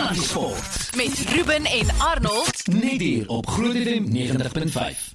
Sport. Met Ruben en Arnold. Net hier op Groot FM 90.5.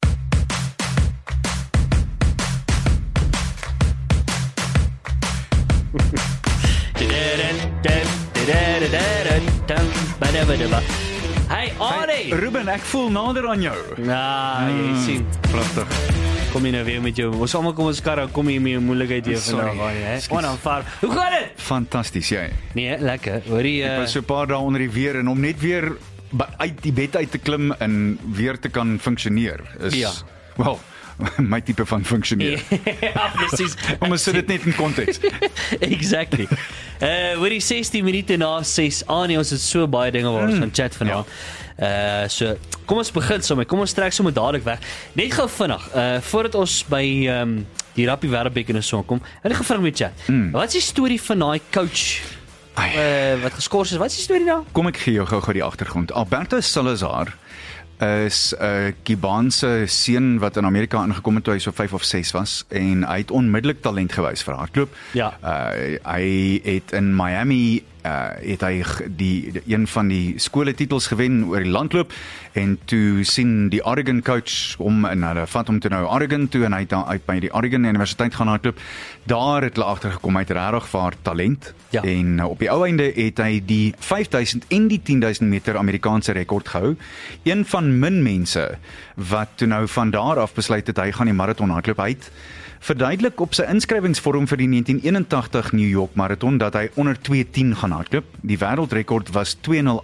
Hey Arie! Ruben, ek voel nader aan jou. Ja, jy sien. Pragtig. Kom jy nou weer met jou. Ons almal kom ons karre, kom jy met jou moeilikheid hier Sorry. vandag, Arie, hè? Onaanvaar. Hoe gaan dit? Fantasties, jy. Nee, lekker. Hoorie, Ek was so 'n paar dae onder die weer en om net weer uit die bed uit te klim en weer te kan funksioneer is Ja. wel my tipe van funksioneer. ja, presies. Om ons sit dit net in konteks. Exactly. Hoorie 16 minute na 6. Nee, ons het so baie dinge waar ons gaan chat vanaand. So kom ons begin sommer. Kom ons trek sommer dadelik weg. Net gou vinnig, voordat ons by die Rappie Wêreldbeker en so kom. Net gou vinnig met chat. Wat is die storie van daai coach wat geskort is? Wat is die storie daar? Kom ek gee jou gou die agtergrond. Alberto Salazar is 'n Kubaanse seun wat in Amerika ingekom het toe hy so 5 of 6 was en hy het onmiddellik talent gewys vir hardloop. Ja. Hy het in Miami het hy een van die skoletitels gewen oor die landloop en toe sien die Oregon coach hom en hulle vat hom toe nou Oregon toe en hy het by die Oregon Universiteit gaan hardloop. Daar het hulle agtergekom hy het regtig vir talent. Ja. En op die ou einde het hy die 5000 en die 10000 meter Amerikaanse rekord gehou. Een van min mense wat toe nou van daar af besluit het hy gaan die marathon hardloop uit. Verduidelik op sy inskrywingsvorm vir die 1981 New York Marathon dat hy onder 2:10 gaan hardloop. Die wêreldrekord was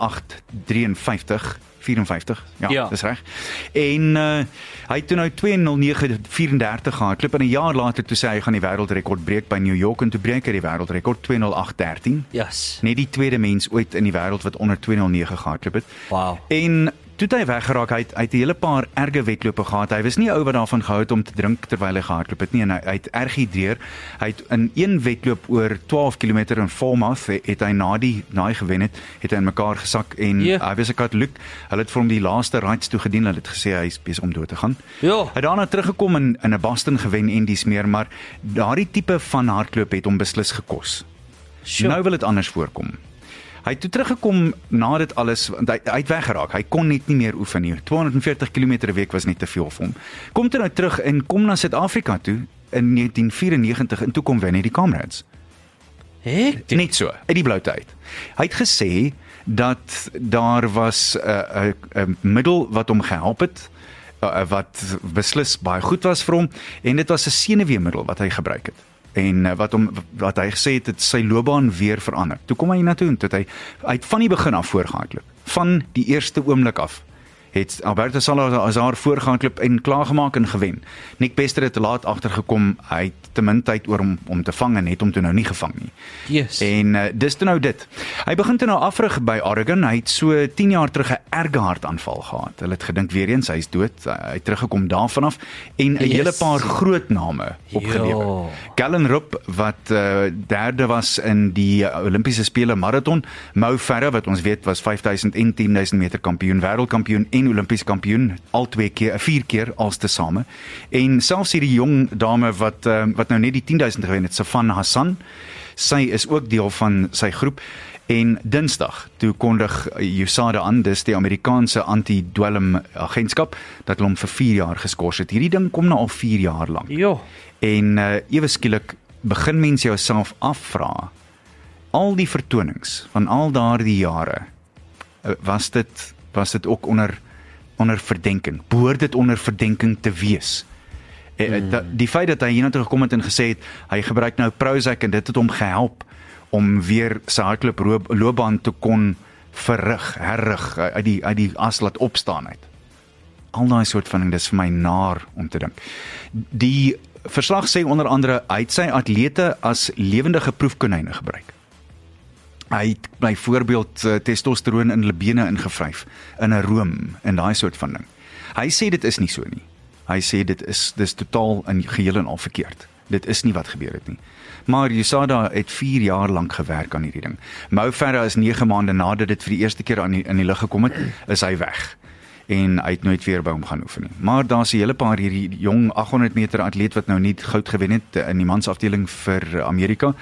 2:08:53. Ja, dis reg. En hy het toe nou 2:09:34 gehardloop en 'n jaar later toe sê hy gaan die wêreldrekord breek by New York en toe breek hy die wêreldrekord 2:08:13. Yes. Net die tweede mens ooit in die wêreld wat onder 2:09 gehardloop het. Wow. En toe het hy weggeraak, hy het 'n hele paar erge wedlope gehad. Hy was nie 'n ou wat daarvan gehou het om te drink terwyl hy gehardloop het nie en hy het erg gehidreer. Hy het in een wedloop oor 12 km in Falmouth het hy na hy gewen het hy in mekaar gesak en hy was 'n Katoliek. Hulle het vir hom die laaste rites toegedien. Hulle het gesê hy is besig om dood te gaan. Ja. Hy het daarna teruggekom in 'n Boston gewen en dis meer, maar daardie tipe van hardloop het hom beslis gekos. Sure. Nou wil dit anders voorkom. Hy het toe teruggekom na dit alles, want hy het weggeraak, hy kon net nie meer oefen nie, 240 km 'n week was net te veel vir hom. Kom toe nou terug en kom na Suid-Afrika toe, in 1994, en toe kom wen hy die Comrades. Net so, uit die bloute uit. Hy het gesê, dat daar was 'n middel wat hom gehelp het, wat beslis baie goed was vir hom, en dit was 'n senuweemiddel wat hy gebruik het. En wat hy gesê het sy loopbaan weer verander. Toe kom hy hiernatoe en toe hy uit van die begin af voorgehardloop. Van die eerste oomblik af het Alberto Salazar voorgehardloop en klaargemaak en gewen. Nick Pester het te laat agtergekom, hy het te min tyd oor om te vang en het hom toe nou nie gevang nie. Yes. En dis toe nou dit. Hy begin toe nou afrig by Oregon. Hy het so 10 jaar terug 'n erge hartaanval gehad. Hulle het gedink weer eens hy is dood. Hy het teruggekom daarvan af en 'n hele paar groot name opgelewer. Galen Rupp wat derde was in die Olimpiese spele marathon. Mo Farah wat ons weet was 5000 en 10000 meter kampioen, wêreldkampioen en Olimpiese kampioen, al 4 keer als tesame. En selfs hierdie jong dame wat nou net die 10000 gewen het, Safan Hassan, sy is ook deel van sy groep. En Dinsdag toe kondig USADA aan, dis die Amerikaanse anti-dwelm agentskap, dat hulle hom vir 4 jaar geskort het. Hierdie ding kom nou al 4 jaar lank. Jo. En ewe skielik begin mense jouself afvra, al die vertonings van al daardie jare, was dit ook onder verdenking? Behoort dit onder verdenking te wees? Die feit dat hy hiernatoe gekom het en gesê het, hy gebruik nou Prozac en dit het hom gehelp om weer sy hardlooploopbaan te kon herrig, uit die as laat opstaan uit. Al daai soort van ding, dis vir my naar om te dink. Die verslag sê onder andere, hy het sy atlete as lewendige proefkonyne gebruik. Hy het byvoorbeeld testosteroon in hulle bene ingevryf, in 'n room, en daai soort van ding. Hy sê dit is nie so nie. Hy sê dit is totaal in geheel en al verkeerd. Dit is nie wat gebeur het nie. Maar USADA het 4 jaar lank gewerk aan hierdie ding. Mo Farah is 9 maande nadat dit vir die eerste keer in die lig gekom het, is hy weg. en hy het nooit weer by hom gaan oefen nie. Maar daar's 'n hele paar hierdie jong 800 meter atleet wat nou net goud gewen het in die mansafdeling vir Amerika.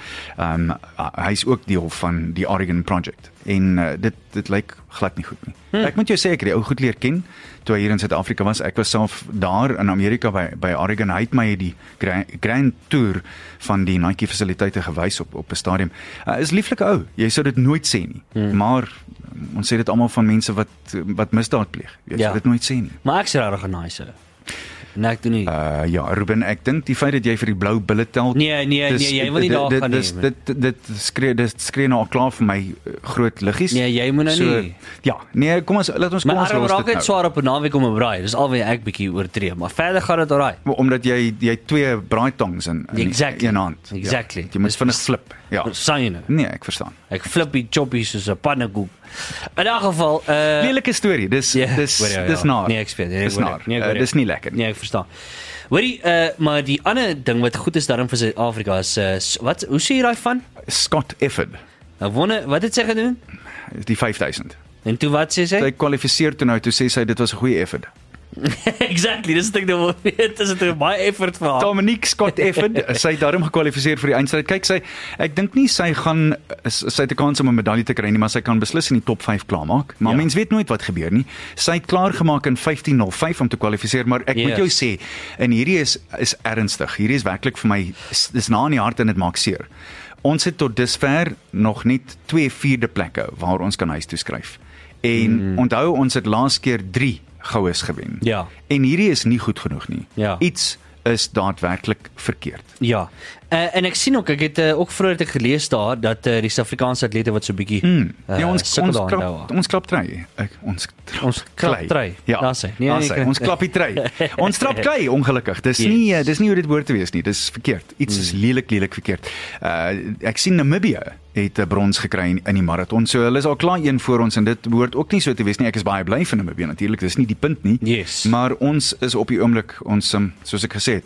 Hy's ook deel van die Oregon Project en dit lyk glad nie goed nie. Ek moet jou sê ek het die ou goed leer ken toe hy hier in Suid-Afrika was. Ek was self daar in Amerika by Oregon. Hy het my die Grand Tour van die Nike fasiliteite gewys op 'n stadium. Is lieflike ou. Jy sou dit nooit sê nie. Maar ons sê dit almal van mense wat misdaad pleeg. Jy sou dit nooit sê nie. Maar ek sê regtig nice. Nee, ek doen nie. Ja, Ruben, ek dink die feit dat jy vir die blou bulle tel. Nee, jy wil nie daar gaan nie. Dit skree nou al klaar vir my groot liggies. Nee, jy moet nou nie. Ja, nee, kom ons laat ons maar los dit nou. Maar raak dit swaar op 'n naweek om 'n braai. Dis alweer ek bietjie oortree, maar verder gaan dit alraai. Omdat jy twee braaitongs in een hand. Exactly. Ja, jy moet vinnig flip. Ja. Syne. Nee, ek verstaan. Ek flip die choppies soos 'n pannekoek. In 'n geval, lelike storie. Dis naar. Nee, ek speel. Dis nie lekker nie. Nee, ek verstaan. Hoorie, maar die ander ding wat goed is daarom vir Suid-Afrika is hoe sê jy daai van? Scott Efford. Nou wonder, wat het sy gedoen? Die 5000. En toe wat sê sy? Sy kwalifiseer toe nou, toe sê sy dit was 'n goeie effort. Exactly, dis ek nou weet, dis 'n baie effort vir haar. Dominique Scott Efford, sy het daarom gekwalifiseer vir die eindstryd. Kyk, ek dink nie sy het 'n kans om 'n medalje te kry nie, maar sy kan beslis in die top 5 klaarmaak. Maar mens weet nooit wat gebeur nie. Sy het klaar gemaak in 15:05 om te kwalifiseer, maar ek moet jou sê, en hierdie is ernstig. Hierdie is werklik vir my, dis na in die hart en dit maak seer. Ons het tot dusver nog net 2/4 plekke waar ons kan huis toe skryf. En onthou, ons het laas keer 3 goues gewen. Ja. En hierdie is nie goed genoeg nie. Ja. Iets is daadwerklik verkeerd. Ja. En ek sien ook, ek het ook vroeër het ek gelees daar dat die Suid-Afrikaanse atlete wat so bietjie ons klap trei. Ons klap trei. Ja. Daar's hy. Ons klap die trei. Ons trap klei ongelukkig. Dis nie hoe dit behoort te wees nie. Dis verkeerd. Iets is lelik verkeerd. Ek sien Namibië het 'n brons gekry in die marathon. So hulle is al klaar een voor ons en dit behoort ook nie so te wees nie. Ek is baie bly vir Namibië natuurlik. Dis nie die punt nie. Yes. Maar ons is op die oomblik soos ek gesê het,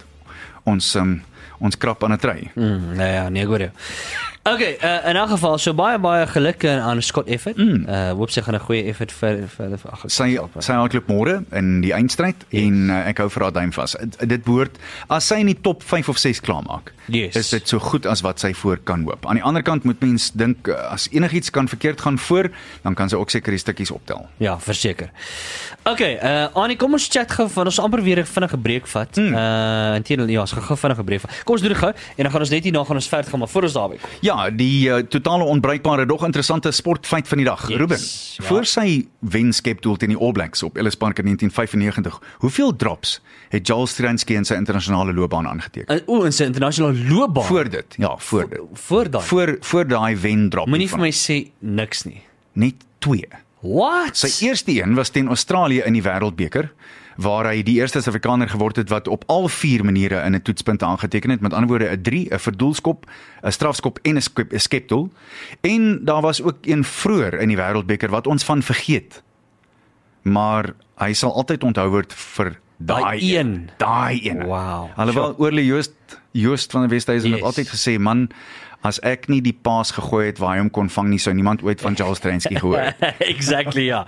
ons krap aan 'n trei. Nee, goed. Okay, in 'n geval so baie geluk aan Scott Efford. Hoop sy gaan 'n goeie effort vir sy hardloop môre in die eindstryd en ek hou vir haar duim vas. Dit behoort as sy in die top 5 of 6 klaarmaak. Is dit so goed as wat sy voor kan hoop. Aan die ander kant moet mens dink as enigiets kan verkeerd gaan voor, dan kan sy ook seker die stukkies optel. Ja, verseker. Okay, Annie, kom ons chat gou van ons amper weer 'n vinnige breek vat. Inteendeel ja, ons gaan gou vinnige breek vat. Kom ons doen dit gou en dan gaan ons net hierna gaan ons verder gaan maar voor ons daarby kom. Ja, die totale onbruikbare dog interessante sportfeit van die dag. Ruben, voor sy wenskepdoel teen die All Blacks op Ellis Park in 1995, hoeveel drops het Charles Stransky in sy internasionale loopbaan aangeteken? In sy internasionale loopbaan? Voor dit, ja, voor dit. Voor daai wendrop. Moenie vir my sê niks nie. Net 2. What? Sy eerste een was teen Australië in die Wêreldbeker, waar hy die eerste Suid-Afrikaner geword het wat op al 4 maniere in 'n toetspunt aangeteken het, met ander woorde 'n 3, 'n verdoelskop, 'n strafskop en 'n skepdoel. En daar was ook een vroeër in die Wêreldbeker wat ons van vergeet. Maar hy sal altyd onthou word vir daai een. Wow. Alhoewel Oorle Joost van die Westhuizen het altyd gesê, man, as ek nie die paas gegooi het waar hy hom kon vang nie, sou niemand ooit van Charles Stransky gehoor het. Exactly, ja.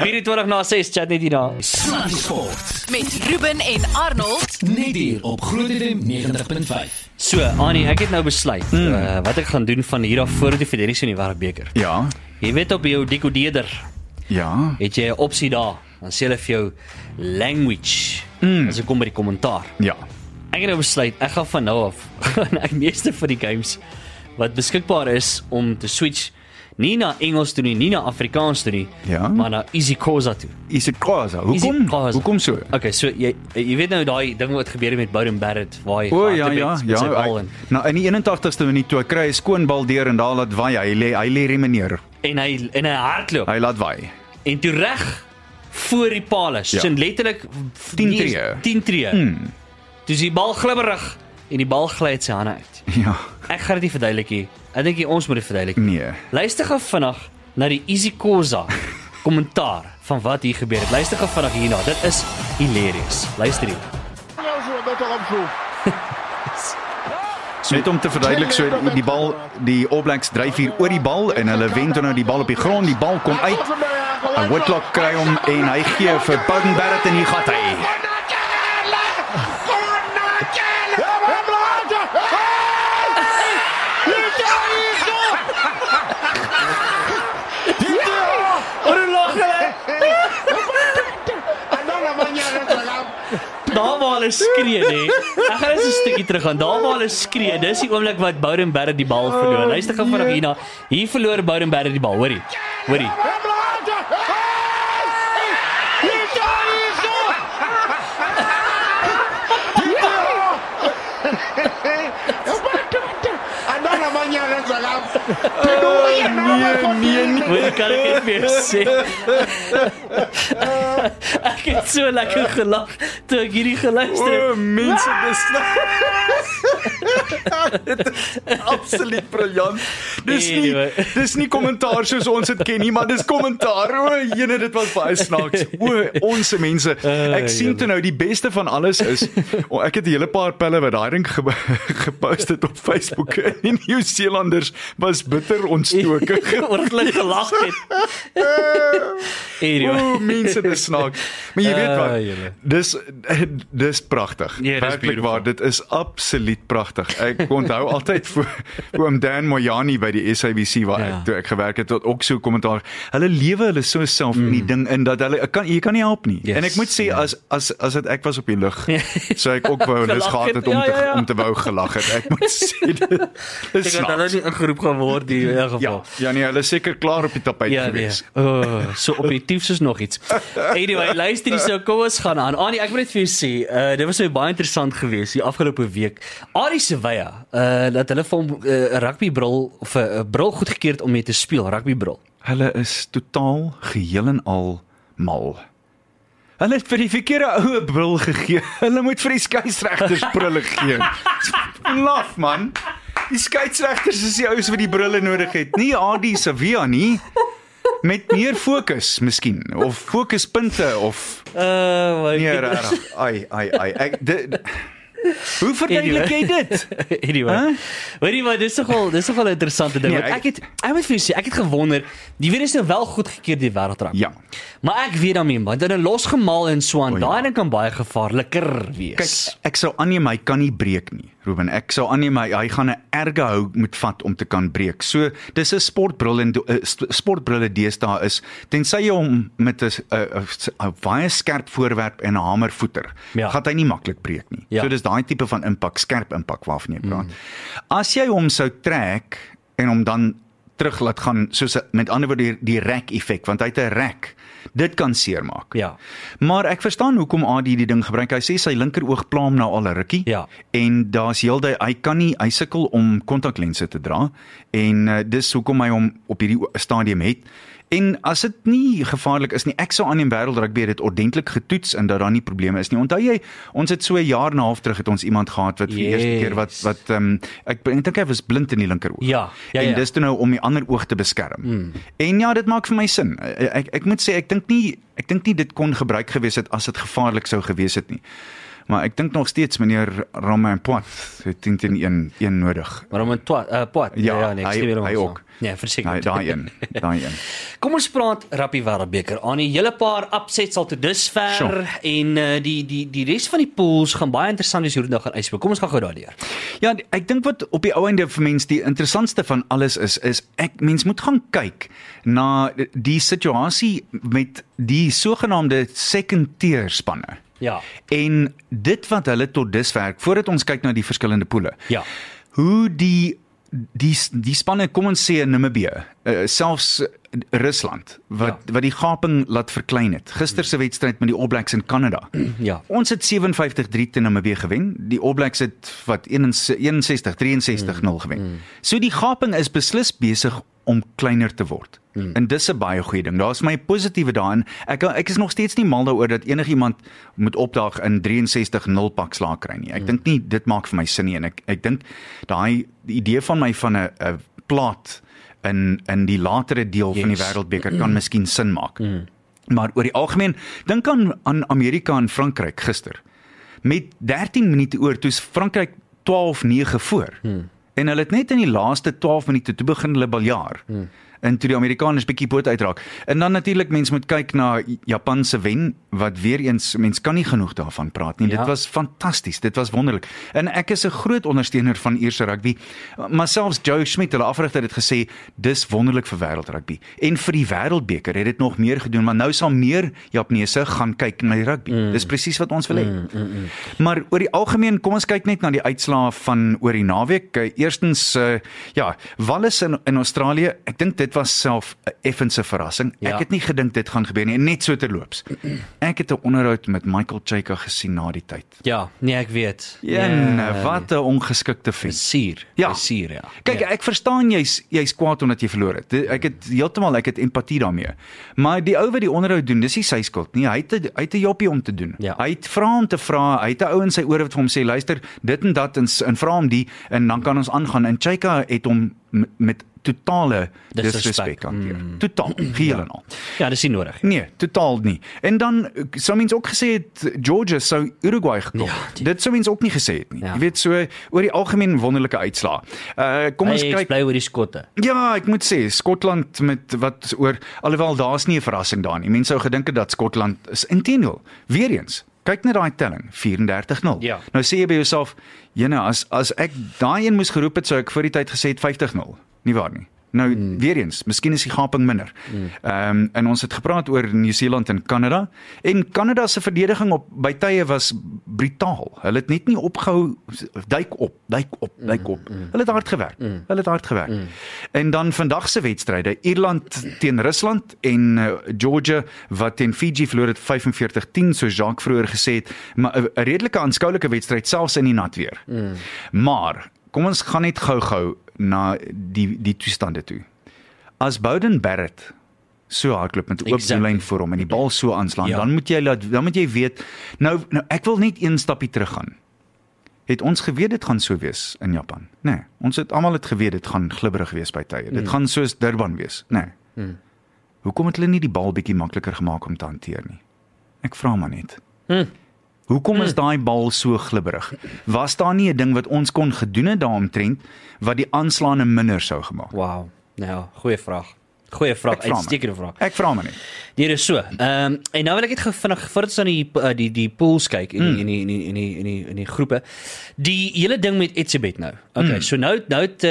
24/6 chat net hierna. Sluddy Sport met Ruben en Arnold net hier op Groot FM 90.5. So, Annie, ek het nou besluit wat ek gaan doen van hier af vorentoe vir die Wêreldbeker. Ja. Jy weet op jou decoder. Ja. Het jy 'n opsie daar, dan sê hulle vir jou language. As ek kom by die kommentaar. Ja. Ek het nou besluit, ek gaan van nou af ek meeste vir die games wat beskikbaar is om te switch nie na Engels toe nie na Afrikaans toe nie, maar na isiXhosa toe. isiXhosa. Hoekom so? Okay, so jy weet nou daai ding wat gebeur het met Bowden Barrett, waar hy nou in die 81ste minuut toe kry hy skoon bal deur en daar laat waai, hy lê remeneer. En hy hardloop. Hy laat waai. En toe reg voor die paal, so letterlik 10 tree. Toe is die bal glibberig en die bal gly uit sy hande uit. Ja. Ek gaan dit nie verduidelik nie. Ek dink ons moet dit verduidelik. Nee. Luister gou vinnig na die isiXhosa kommentaar van wat hier gebeur het. Luister gou vinnig hierna. Dit is hilarious. Luister hier. Net om te verduidelik, so die bal, die All Blacks dryf hier oor die bal en hulle wen toe nou die bal op die grond, die bal kom uit. Whitlock kry hom en hy gee vir Beauden Barrett en hier gaan hy. Daar waar hulle skree, nee. Ek gaan net so 'n stukkie terug gaan. Daar waar hulle skree, dis die oomblik wat Beauden Barrett die bal verloor. Luister gou vinnig hierna. Hier verloor Beauden Barrett die bal, hoorie. Hoorie. Nee, kan ek net weer sê. Ek het so lekker gelag toe ek hierdie geluister het. Mense, dit is absoluut briljant. Dis nie kommentaar soos ons dit ken nie, maar dis kommentaar. Jene, dit was baie snaaks. Ons mense, ek sien toe nou die beste van alles is, ek het 'n hele paar pelle wat daai ding gepost het op Facebook en die Nieu-Seelanders was bitter ontstoke. Ordentlik gelag het. Mense, dis snaaks. Maar jy weet wat, dis pragtig. Ja, werklik waar, dit is absoluut pragtig. Ek onthou altyd voor oom Dan Moyani by die SABC waar toe ek gewerk het, tot ook so kommentaar. Hulle lewe hulle so self in die ding in dat hulle jy kan nie help nie. En ek moet sê as dit ek was op die lug, so ek ook wou hulle gehad het om te wou gelag het. Ek moet sê dit is ek het hulle nie ingeroep geword in ieder geval. Ja nee, hulle is seker klaar op die tapijt gewees. So objektief soos nog iets. Anyway, luister hier so, kom ons gaan aan. Annie, ek wil net vir jou sê, dit was so baie interessant geweest die afgelope week. Arie Sevilla, dat hulle vir hom 'n rugbybril of 'n bril goedgekeur het om mee te speel, rugbybril. Hulle is totaal geheel en al mal. Hulle het vir die verkeerde oue bril gegee. Hulle moet vir die skeieregters brille gee. Laf man. Die skeieregters is die ouens wat die brille nodig het. Nie Arie Sevilla nie. Met meer fokus miskien of fokuspunte of nee, regtig. Ai. Hoe verduidelik jy dit? Anyway. Weet jy wat, dis nogal 'n interessante ding. Nee, ek moet vir jou sê, ek het gewonder, die weer is nou wel goedgekeur die wêreldrank. Ja. Maar ek weet daarmee, want dit is losgemaal en so aan. Daai ding kan baie gevaarliker wees. Kyk, ek sou aanneem hy kan nie breek nie, Ruben. Ek sou aanneem hy gaan 'n erge hou moet vat om te kan breek. So, dis 'n sportbril en sportbrille deesdae is tensy jy hom met 'n baie skerp voorwerp en 'n hamer voeter, gaan hy nie maklik breek nie. So dis daai tipe van impak, skerp impak waarvan jy praat. As jy hom sou trek en hom dan terug laat gaan, soos met ander woorde die rek effek, want hy het 'n rek. Dit kan seermaak. Ja. Maar ek verstaan hoekom Adi die ding gebruik. Hy sê sy linkeroog pla hom nou al 'n rukkie. Ja. En daar's heeltyd hy sukkel om kontaklense te dra en dis hoekom hy hom op hierdie stadium het. En as dit nie gevaarlik is nie, ek sou aan die wêreldrugby dit ordentlik getoets en dat daar nie probleme is nie. Onthou jy, ons het so 'n jaar en 'n half terug het ons iemand gehad wat vir die eerste keer wat ek dink hy was blind in die linkeroog. Ja. En dis toe nou om die ander oog te beskerm. En ja, dit maak vir my sin. Ek moet sê ek dink nie dit kon gebruik gewees het as dit gevaarlik sou gewees het nie. Maar ek dink nog steeds meneer Romain Poit het 10-1 nodig. Romain Poit. Ja, nee, hy ook. Ja, verseker. Daai een. Kom ons praat Rugby Wêreldbeker. Aan 'n hele paar upsets al tot dusver en die res van die pools gaan baie interessant wees hoe dit nou gaan uitspeel. Kom ons gaan gou daardeur. Ja, ek dink wat op die ou einde vir mense die interessantste van alles is mens moet gaan kyk na die situasie met die sogenaamde second tier spanne. Ja. En dit wat hulle tot dusver, voordat ons kyk na die verskillende poele. Ja. Hoe die spanne, kom ons sê in Namibië, selfs Rusland, wat die gaping laat verklein het. Gister se wedstryd met die All Blacks in Kanada. Ja. Ons het 57-3 te Namibië gewen. Die All Blacks het 63-0 gewen. So die gaping is beslis besig om kleiner te word. En dis 'n baie goeie ding. Daar's my positiewe daarin. Ek is nog steeds nie mal daaroor dat enigiemand moet opdaag in 63-0 pak slaag kry nie. Ek dink nie dit maak vir my sin nie en ek dink die idee van my van 'n plaat in die latere deel van die wêreldbeker kan miskien sin maak. Maar oor die algemeen, dink aan Amerika en Frankryk gister. Met 13 minute oor toe Frankryk 12-9 voor. En hulle het net in die laaste 12 minute toe begin hulle baljaar. En toe die Amerikaners bietjie boot uitraak. En dan natuurlik mens moet kyk na Japan se wen, wat weer eens, mens kan nie genoeg daarvan praat nie. Ja. Dit was fantasties, dit was wonderlik. En ek is 'n groot ondersteuner van Ierse rugby, maar selfs Joe Schmidt, hulle afrigter, het gesê, dis wonderlik vir wêreldrugby. En vir die wêreldbeker het dit nog meer gedoen, maar nou sal meer Japaneese gaan kyk na die rugby. Dis presies wat ons wil hê. Maar oor die algemeen, kom ons kyk net na die uitslae van oor die naweek. Eerstens, ja, Wallis in Australië, ek dink dit was self 'n effense verrassing. Ja. Ek het nie gedink dit gaan gebeur nie, en net so terloops. Ek het 'n onderhoud met Michael Cheika gesien na die tyd. Ja, nee, ek weet. Wat 'n ongeskikte vent. Besier. Ja. Besier, ja. Kyk, ek verstaan jy's kwaad omdat jy verloor het. Ek het empatie daarmee. Maar die ou wat die onderhoud doen, dis nie sy skuld nie. Hy het 'n joppie om te doen. Ja. Hy het vra om te vra, hy het 'n ou in sy ore wat vir hom sê, luister, dit en dat en vra hom die en dan kan ons aangaan. En Cheika het hom met totale disrespek hanteer. Totaal, geheel en al. Ja, dis nie nodig. Nee, totaal nie. En dan sou mens ook gesê het Georgia sou Uruguay geklop. Ja, Dit sou mens ook nie gesê het nie. Ja. Jy weet, so oor die algemeen wonderlike uitslaa. Kom ons Ek kyk. bly oor die skotte. Ja, ek moet sê Skotland met wat oor, alhoewel daar's nie 'n verrassing daar nie. Mense sou gedink het dat Skotland is inteendeel. Weer eens, kyk net daai telling, 34-0. Ja. Nou sê jy by jouself, jene, as ek daai een moes geroep het, sou ek voor die tyd gesê het 50-0. Nie waar nie. Nou, weer eens, miskien is die gaping minder. En ons het gepraat oor Nieu-Seeland en Kanada, en Kanada se verdediging by tye was brutaal. Hulle het net nie opgehou, duik op. Hulle het hard gewerk. En dan vandag se wedstryde, Ierland teen Rusland en Georgia wat teen Fiji verloor het 45-10, soos Jacques vroeër gesê het, maar 'n redelike aanskoulike wedstryd selfs in die nat weer. Maar kom ons gaan net gou-gou na die toestande toe. As Bowden Barrett so hardloop met 'n oop doellyn voor hom en die bal so aanslaan, Ja. dan moet jy weet, nou ek wil net een stapie teruggaan. Het ons geweet dit gaan so wees in Japan? Nee, ons het almal het geweet dit gaan glibberig wees by tye. Dit gaan soos Durban wees. Nee. Hoekom het hulle nie die bal bietjie makliker gemaak om te hanteer nie? Ek vra maar net. Hoekom is daai bal so glibberig? Was daar nie 'n ding wat ons kon gedoen het daaromtrent wat die aanslaane minder sou gemaak? Wow. Nou, goeie vraag. Uitstekende vraag. Ek vra maar net. Hier is so. En nou wil ek net vinnig voordat ons aan die pools kyk in die groepe. Die hele ding met Etsebet nou. Okay, so nou het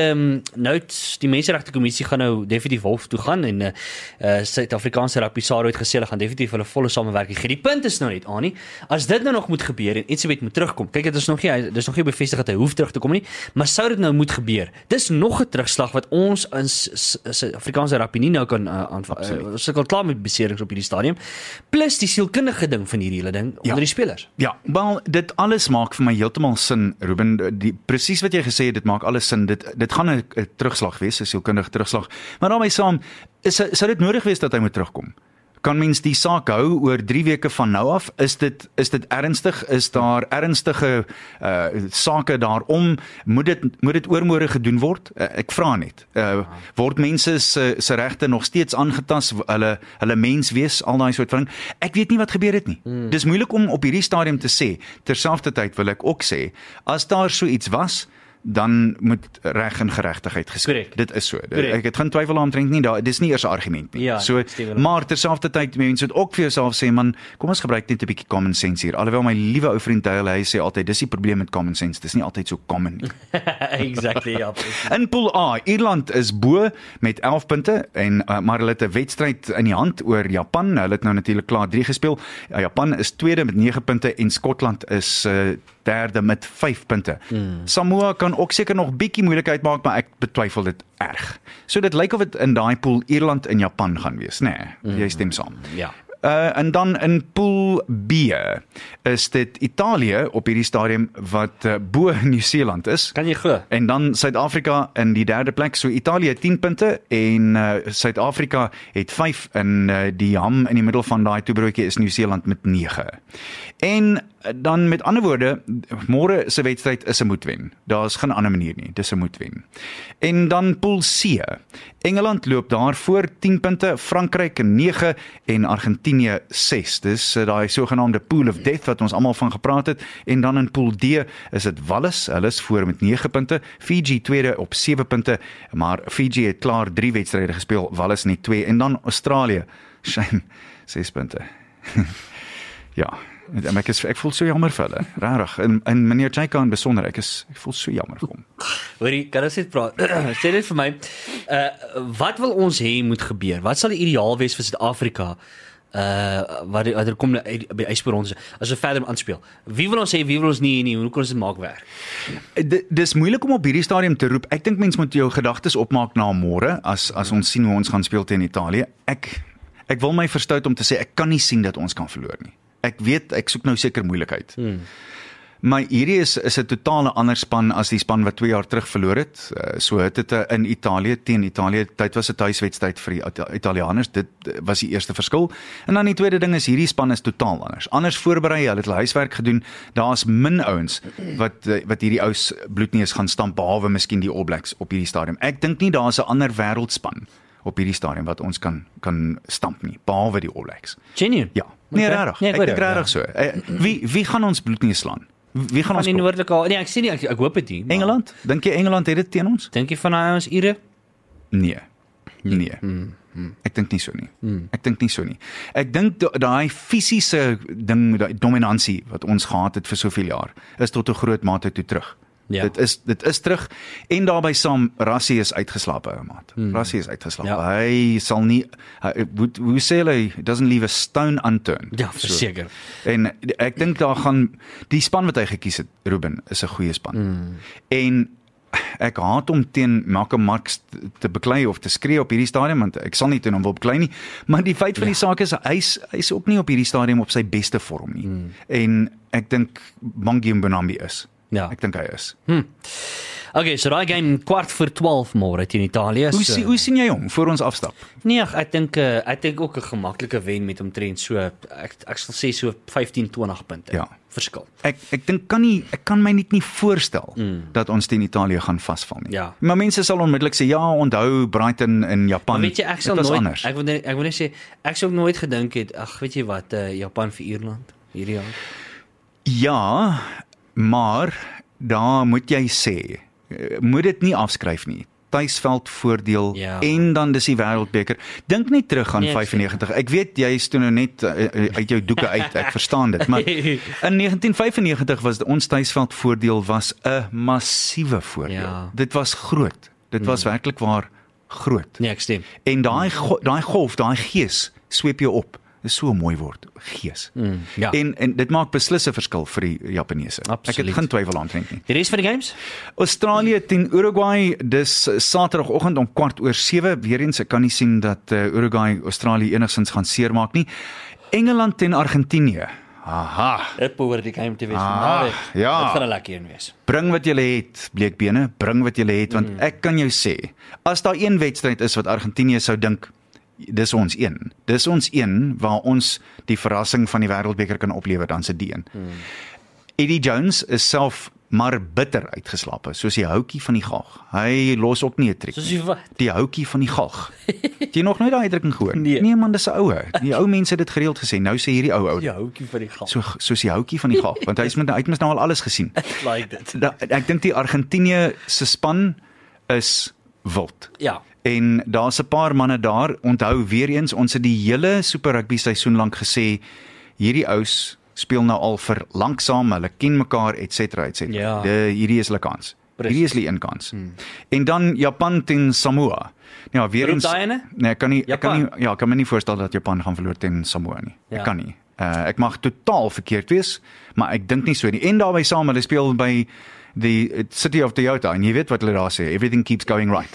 die Menseregte Kommissie gaan nou definitief hof toe gaan en Suid-Afrikaanse Rugby SARU het gesê hulle gaan definitief hulle volle samewerking gee. Die punt is nou net, Annie, as dit nou nog moet gebeur en Etsebet moet terugkom. Kyk, dit is nog nie bevestig dat hy hoef terug te kom nie, maar sou dit nou moet gebeur. Dis nog 'n terugslag wat ons in Suid-Afrikaanse rugby nie nou kan aanval. Ons sukkel klaar met beserings op hierdie stadium. Plus die sielkundige ding van hierdie hele ding onder die spelers. Ja, wel dit alles maak vir my heeltemal sin, Ruben. Presies wat jy gesê het, dit maak alles sin. Dit gaan 'n terugslag wees, 'n sielkundige terugslag. Maar daarmee saam, sou dit nodig wees dat hy moet terugkom? Kan mens die saak hou oor 3 weke van nou af? Is dit ernstig? Is daar ernstige sake daarom? Moet dit oormôre gedoen word? Ek vra net. Word mense se regte nog steeds aangetast? Hulle mens wees, al daai soort van ding? Ek weet nie wat gebeur het nie. Dis moeilik om op hierdie stadium te sê. Terselfdertyd wil ek ook sê, as daar so iets was, dan moet reg en geregtigheid geskied. Dit is so. Ek het geen twyfel daaromtrent nie. Dis nie eers 'n argument nie. Ja, so, maar terselfdertyd mense moet ook vir jouself sê, man, kom ons gebruik net 'n bietjie common sense hier. Alhoewel my liewe ou vriend Dale, hy sê altyd, dis die probleem met common sense. Dis nie altyd so common nie. Exactly, ja. In Pool A, Ierland is bo met 11 punte en maar hulle het 'n wedstryd in die hand oor Japan. Hulle het nou natuurlik klaar 3 gespeel. Japan is tweede met 9 punte en Skotland is derde met 5 punte. Samoa kan ook seker nog bietjie moeilikheid maak, maar ek betwyfel dit erg. So dit lyk of dit in daai pool Ierland en Japan gaan wees, nê? Jy stem saam. Ja. En dan in Pool B is dit Italië op hierdie stadium wat bo Nieu-Seeland is. Kan jy glo? En dan Suid-Afrika in die derde plek. So Italië 10 punte en Suid-Afrika het 5 en die ham in die middel van daai toebroodjie is Nieu-Seeland met 9. En dan met ander woorde, môre se wedstryd is 'n moedwen. Daar's geen ander manier nie, dis 'n moedwen. En dan Pool C. Engeland loop daar voor 10 punte, Frankryk 9 en Argentinië 6. Dis daai daai sogenaamde pool of death wat ons almal van gepraat het, en dan in pool D is dit Wallis, hulle is voor met 9 punte, Fiji tweede op 7 punte, maar Fiji het klaar 3 wedstryde gespeel, Wallis net 2, en dan Australië, shame, 6 punte. Ja, ek voel so jammer vir hulle, rarig, en meneer Tjaika in besonder, ek voel so jammer vir hom. Hoorie, kan ons net praat? Sê dit vir my, wat wil ons hê moet gebeur? Wat sal die ideaal wees vir Suid-Afrika? Wat er kom by yspoor ons, as ons verder aanspeel. Wie wil ons hê, wie wil ons nie, hoe kan ons dit maak werk? Dis moeilik om op hierdie stadium te roep. Ek dink mens moet jou gedagtes opmaak na môre, as ons sien hoe ons gaan speel teen Italië. Ek wil my verstout om te sê, ek kan nie sien dat ons kan verloor nie. Ek weet, ek soek nou seker moeilikheid. Maar hierdie is 'n totale ander span as die span wat 2 jaar terug verloor het. So het dit in Italië, teen Italië, dit was 'n tuiswedstryd vir die Italianers, dit was die eerste verskil. En dan die tweede ding is, hierdie span is totaal anders. Anders voorberei, hulle het hulle huiswerk gedoen, daar's min ouens wat hierdie ouens bloedneus gaan stamp, behalwe miskien die All Blacks op hierdie stadium. Ek dink nie daar's 'n ander wêreldspan op hierdie stadium wat ons kan stamp nie, behalwe die All Blacks. Genuine? Ja, nee, Okay. rarig. Nee, Ek dink rarig so. Wie gaan ons bloedneus slaan? Wie gaan ons Van die noordelike, nee, ek sê nie, ek hoop dit nie. maar Engeland? Dink jy Engeland het dit teen ons? Dink jy van daai ons Ire? Nee. Ek dink nie so nie. Ek dink nie so nie. Ek dink daai fisiese ding, daai dominansie wat ons gehad het vir soveel jaar, is tot 'n groot mate toe terug. Ja. Dit is terug, en daarbey saam, Rassie is uitgeslaap, ou maat. Rassie is uitgeslaap. Ja. Hy sal nie, hoe sê hy, doesn't leave a stone unturned. Ja, verseker. En ek dink daar gaan, die span wat hy gekies het, Ruben, is 'n goeie span. En ek haat om teen Malcolm Marx te beklei of te skree op hierdie stadium, want ek sal nie teen hom wil beklei nie, maar die feit van die saak is, hy's ook nie op hierdie stadium op sy beste vorm nie. En ek dink Mangi Mbonambi is. Ja. Ek dink hy is. Okay, so daai game 11:15 môre teen Italië. Hoe sien jy hom voor ons afstap? Nee, ek dink ook 'n gemaklike wen met omtrent so, ek sal sê so 15-20 punte. Ja. Verskil. Ek dink ek kan my net nie voorstel dat ons teen Italië gaan vasval nie. Ja. Maar mense sal onmiddellik sê, ja, onthou Brighton in Japan. Maar weet jy, ek sal dit was nooit, anders. ek wil net sê, ek sou ook nooit gedink het, ag, weet jy wat, Japan vir Ierland hierdie jaar. Ja, maar daar moet jy sê, moet dit nie afskryf nie. Tuisveld voordeel, Ja. en dan dis die wêreldbeker. Dink net terug aan Nee, ek 95. Ek weet jy is toe nou net uit jou doeke uit, ek verstaan dit, maar in 1995 was ons tuisveld voordeel was 'n massiewe voordeel. Ja. Dit was groot. Dit was werklik waar groot. Nee, ek stem. En daai golf, daai gees sweep jou op. Dis so 'n mooi woord, gees. Ja. En dit maak beslis 'n verskil vir die Japaneese. Ek Absoluut. het geen twyfel aantrek nie. Die res van die games? Australië teen Uruguay, dis Saterdagoggend om 7:15. Weereens, ek kan nie sien dat Uruguay Australië enigsins gaan seermaak nie. Engeland teen Argentinië. Aha. Dit behoort die game te wees Ah, vandag. ja. Dit gaan 'n lekker een wees. Bring wat jy het, bleekbene, bring wat jy het, want ek kan jou sê, as daar een wedstryd is wat Argentinië sou dink, dis ons een. Dis ons een waar ons die verrassing van die wêreldbeker kan oplewer, dan se die een. Eddie Jones is self maar bitter uitgeslaap, soos die houtjie van die galg. Hy los ook nie 'n trick. Soos jy wat? Die houtjie van die galg. Het jy nog nooit daai uitdrukking gehoor? Nee. Nee man, dis 'n oue. Die ou mense het dit gereeld gesê. Nou sê hierdie ou Die houtjie van die gal. soos die houtjie van die galg, want hy het nou al alles gesien. Like dit. Ek dink die Argentinië se span is wild. Ja. En daar's 'n paar manne daar. Onthou weer eens, ons het die hele Super Rugby seisoen lank gesê, hierdie ouens speel nou al vir lank saam, hulle ken mekaar, et cetera, et cetera. Ja. Hierdie is hulle kans. Presies. Hierdie is die een kans. En dan Japan teen Samoa. Ja, weer Roep eens. daai ene? Nee, ek kan nie, Japan? ek kan my nie voorstel dat Japan gaan verloor teen Samoa nie. Ja. Ek kan nie. Ek mag totaal verkeerd wees, maar ek dink nie so nie. En daarbey saam, hulle speel by die City of Toyota, en jy weet wat hulle daar sê, everything keeps going right.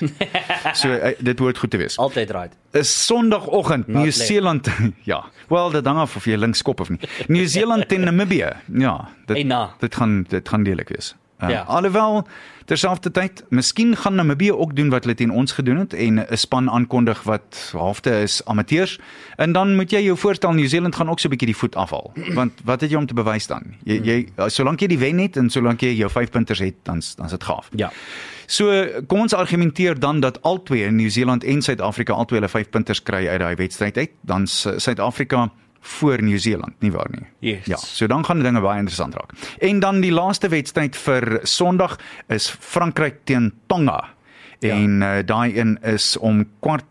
So dit hoort goed te wees. Altyd right. Is Sondagoggend, Not Nieu-Seeland, ja, wel, dit hang af of jy links skop of nie. Nieu-Seeland teen Namibië, ja, Hey, na. dit gaan deelik wees. Ja. Alhoewel, terselfdertyd, miskien gaan Namibië ook doen wat hulle teen ons gedoen het, en 'n span aankondig wat halfte is amateurs, en dan moet jy jou voorstel, Nieu-Seeland gaan ook so 'n bietjie die voet afhaal, want wat het jy om te bewys dan? Solank jy die wen het, en solank jy jou 5 punters het, dan's dit gaaf. Ja. So, kom ons argumenteer dan dat albei, Nieu-Seeland en Suid-Afrika, albei hulle 5 punters kry uit daai wedstryd uit, dan Suid-Afrika voor Nieu-Seeland, nie waar nie? Yes. Ja, so dan gaan dinge baie interessant raak. En dan die laaste wedstryd vir Sondag is Frankryk teen Tonga. En daai een is om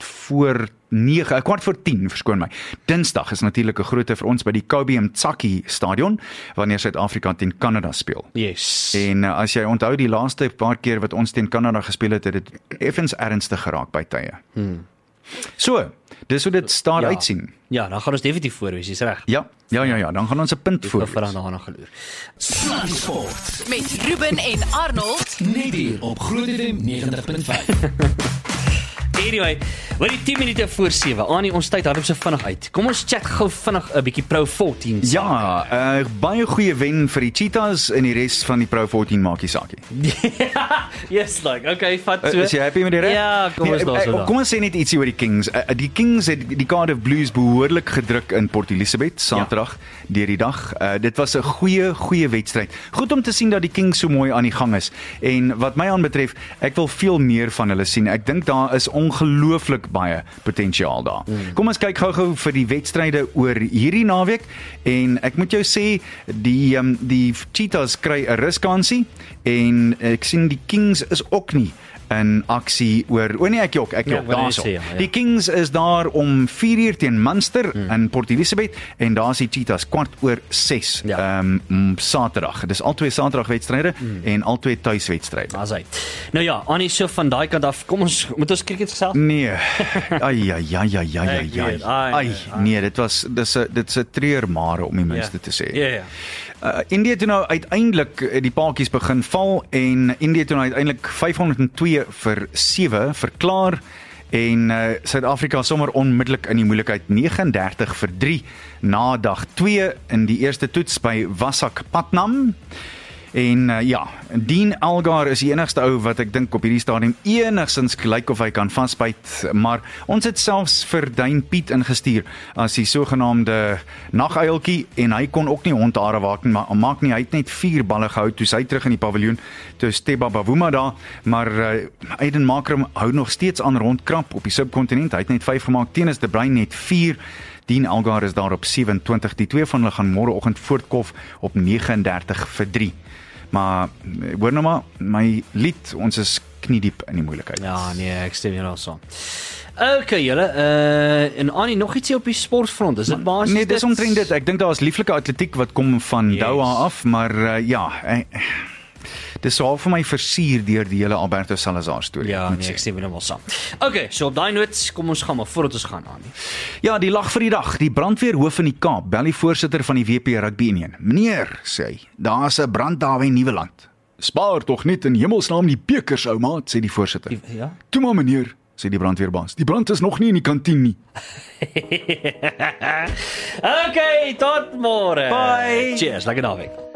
10:15, verskoon my. Dinsdag is natuurlik 'n grootte vir ons by die Kobe Mtsaki stadion wanneer Suid-Afrika teen Kanada speel. Yes. En as jy onthou die laaste paar keer wat ons teen Kanada gespeel het, het dit effens ernstig geraak by tye. So, dis hoe dit staan uitsien. Ja, dan gaan ons definitief voor wees, jy's reg. Ja, dan gaan ons 'n punt voor. Vir daarna geloer. Sluddy Sport. met Ruben en Arnold. Net hier op Groot FM 90.5. Anyway, wat die 10 minute voor 7. Annie, ons tyd hardop so vinnig uit. Kom ons chat gou vinnig 'n bietjie Pro 14. Ja, baie goeie wen vir die Cheetahs en die res van die Pro 14 maakie saakie. Yes, like, okay, vat so. Is jy happy met die reg? Ja, kom ons daar so. Kom ons sê net ietsie oor die Kings. Die Kings het die Cardiff Blues behoorlik gedruk in Port Elizabeth Saterdag deur die dag. Dit was 'n goeie wedstryd. Goed om te sien dat die Kings so mooi aan die gang is. En wat my aanbetref, ek wil veel meer van hulle sien. Ek dink daar is ongelooflik baie potensiaal daar. Kom ons kyk gou-gou vir die wedstryde oor hierdie naweek en ek moet jou sê die Cheetahs kry 'n ruskansie en ek sien die Kings is ook nie in aksie oor ek jok daarso. Die Kings is daar om 4:00 teen Munster in Port Elizabeth en daar's die Cheetahs 6:15 Saterdag. Dis albei Saterdagwedstryde en albei tuiswedstryde. Asai. Nou ja, Annie, so van daai kant af, kom ons moet ons cricket gesels. Nee. Ai. Nee, dit's 'n treurmare om die minste te sê. Ja. India toe nou uiteindelik die paadjies begin val en India toe nou uiteindelik 502-7 verklaar en Suid-Afrika sommer onmiddellik in die moeilikheid 39-3 na dag 2 in die eerste toets by Visakhapatnam. En Dean Elgar is die enigste ou wat ek dink op hierdie stadium enigstens lyk of hy kan vasbyt, maar ons het selfs vir Dane Piet ingestuur as die sogenaamde naguiltjie en hy kon ook nie hondhare maak nie, hy het net 4 balle gehou toe hy terug in die paviljoen, toe Steba Bavuma daar, maar Aiden Markram hou nog steeds aan rondkrap op die subkontinent, hy het net 5 gemaak, Tenis de Bruin net 4, Dean Elgar is daar op 27, die twee van hulle gaan môreoggend voortkof op 39-3. Maar hoor nou maar, my lied, ons is kniediep in die moeilikheid. Ja, nee, ek stem hier saam. Okay, julle, en Annie, nog ietsie op die sportfront, is dit basies? Nee, dis omtrent dit, ek dink daar is lieflike atletiek wat kom van Doha af, maar dis so vir my versier deur die hele Alberto Salazar storie. Ja, nee, ek stem helemaal saam. Okay, so op daai noot, kom ons gaan maar voordat ons gaan, Annie. Ja, die lag vir die dag. Die brandweerhoof in die Kaap bel die voorsitter van die WP Rugby Union. Meneer, sê hy, daar's 'n brand daar in Nieuweland. Spaar tog net in hemelsnaam die bekers, ou maat, sê die voorsitter. Ja? Toe maar meneer, sê die brandweerbaas. Die brand is nog nie in die kantien nie. Okay, tot môre. Bye. Cheers, lekker naweek.